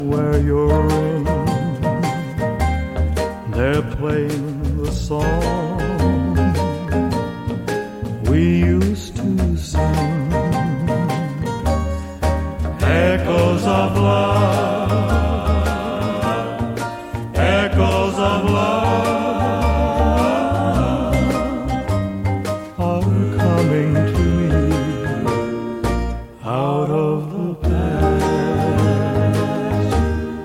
where you're in, they're playing the song we used